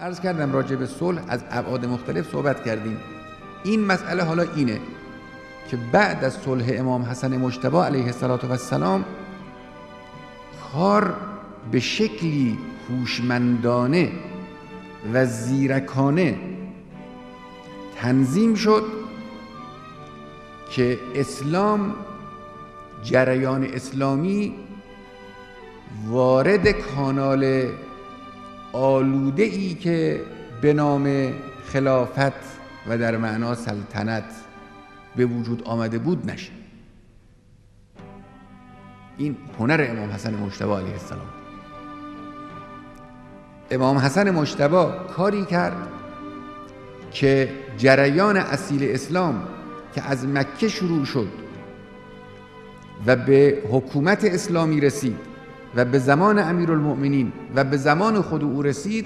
عرض کردم راجع به صلح از ابعاد مختلف صحبت کردیم. این مسئله حالا اینه که بعد از صلح امام حسن مجتبی علیه السلام کار به شکلی هوشمندانه و زیرکانه تنظیم شد که اسلام، جریان اسلامی وارد کانال آلوده‌ای که به نام خلافت و در معنا سلطنت به وجود آمده بود نشه. این هنر امام حسن مجتبی علیه السلام. امام حسن مجتبی کاری کرد که جریان اصیل اسلام که از مکه شروع شد و به حکومت اسلامی رسید و به زمان امیرالمؤمنین و به زمان خود او رسید،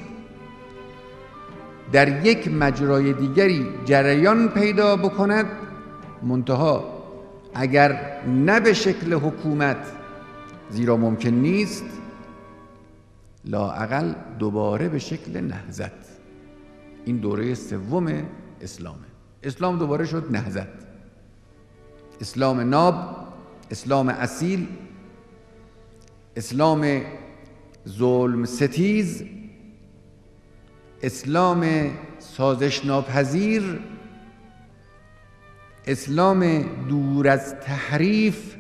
در یک مجرای دیگری جریان پیدا بکند، منتها اگر نه به شکل حکومت، زیرا ممکن نیست، لااقل دوباره به شکل نهضت. این دوره سوم اسلامه. اسلام دوباره شد نهضت. اسلام ناب، اسلام اصیل، اسلام ظلم ستیز، اسلام سازش ناپذیر، اسلام دور از تحریف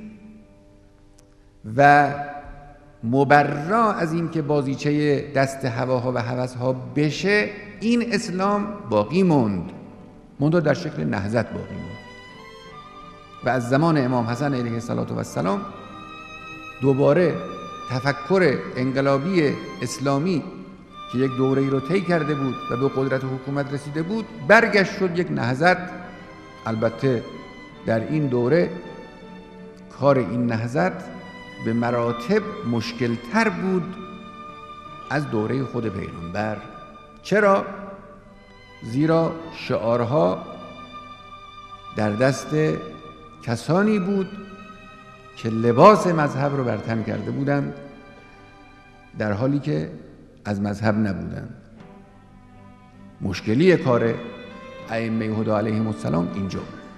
و مبرا از این که بازیچه دست هواها و هوسها بشه، این اسلام باقی موند در شکل نهضت باقی موند. و از زمان امام حسن علیه السلام دوباره تفکر انقلابی اسلامی که یک دوره‌ای رو طی کرده بود و به قدرت حکومت رسیده بود، برگشت شد یک نهضت. البته در این دوره کار این نهضت به مراتب مشکل‌تر بود از دوره خود پیغمبر. چرا؟ زیرا شعارها در دست کسانی بود که لباس مذهب رو بر تن کرده بودند، در حالی که از مذهب نبودند. مشکلی کار ائمه هدی علیهم السلام اینجا.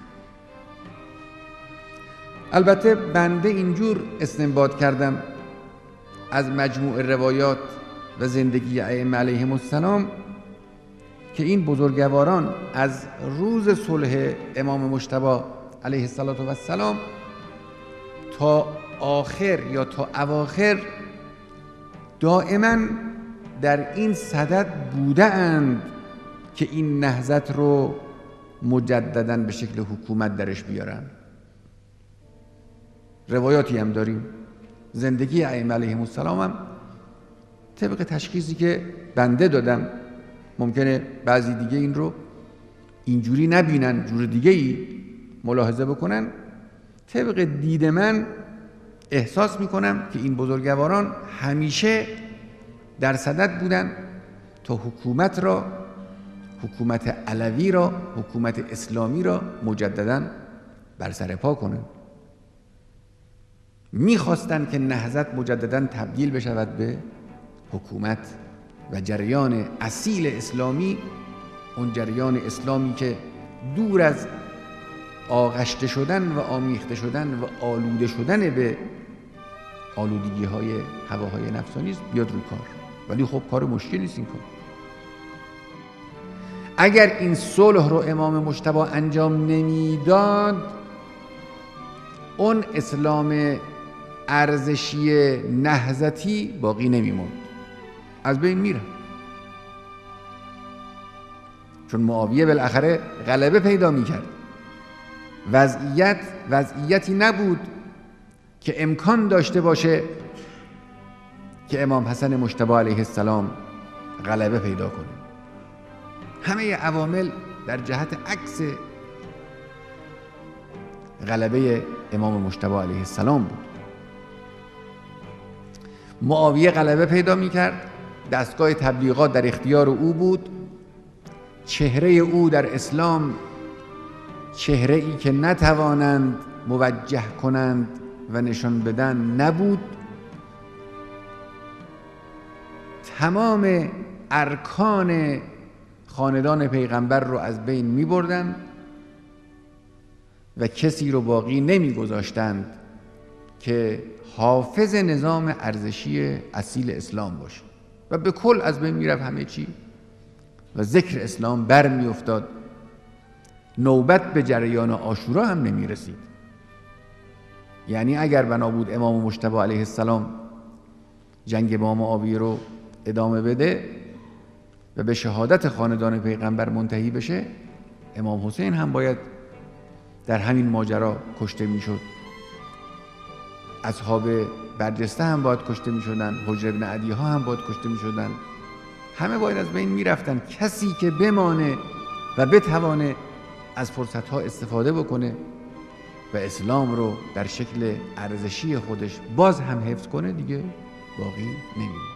البته بنده اینجور استنباط کردم از مجموع روایات و زندگی ائمه علیهم السلام که این بزرگواران از روز صلح امام مجتبی علیه السلام تا آخر یا تا اواخر دائما در این صدد بوده اند که این نهضت رو مجدداً به شکل حکومت درش بیارن. روایاتی هم داریم. زندگی ائمه علیهم السلام هم طبق تشخیصی که بنده دادم، ممکنه بعضی دیگه این رو اینجوری نبینن، جور دیگه ای ملاحظه بکنن. طبق دید من احساس میکنم که این بزرگواران همیشه در صدد بودن تا حکومت علوی را، حکومت اسلامی را مجدداً بر سر پا کنند. میخواستند که نهضت مجدداً تبدیل بشود به حکومت و جریان اصیل اسلامی، اون جریان اسلامی که دور از آغشته شدن و آمیخته شدن و آلوده شدن به آلودگی های هواهای نفسانی است، بیاد روی کار. ولی خب کار مشکلی است این کار. اگر این صلح رو امام مجتبی انجام نمیداد، اون اسلام ارزشی نهضتی باقی نمیموند، از بین میره. چون معاویه بالاخره غلبه پیدا میکرد. وضعیتی نبود که امکان داشته باشه که امام حسن مجتبی علیه السلام غلبه پیدا کنه. همه عوامل در جهت عکس غلبه امام مجتبی علیه السلام بود. معاویه غلبه پیدا میکرد، دستگاه تبلیغات در اختیار او بود، چهره او در اسلام چهره ای که نتوانند موجه کنند و نشان بدن نبود. تمام ارکان خاندان پیغمبر رو از بین می بردن و کسی رو باقی نمی گذاشتند که حافظ نظام ارزشی اصیل اسلام باشه و به کل از بین می رفت همه چی و ذکر اسلام بر می افتاد. نوبت به جریان عاشورا هم نمی رسید. یعنی اگر بنا بود امام مجتبی علیه السلام جنگ با معاویه رو ادامه بده و به شهادت خاندان پیغمبر منتهی بشه، امام حسین هم باید در همین ماجرا کشته می شد. اصحاب برجسته هم باید کشته می شدن، حجر بن عدی ها هم باید کشته می شدن، همه باید از بین می رفتن. کسی که بمانه و بتوانه از فرصت ها استفاده بکنه و اسلام رو در شکل ارزشی خودش باز هم حفظ کنه دیگه باقی نمیمونه.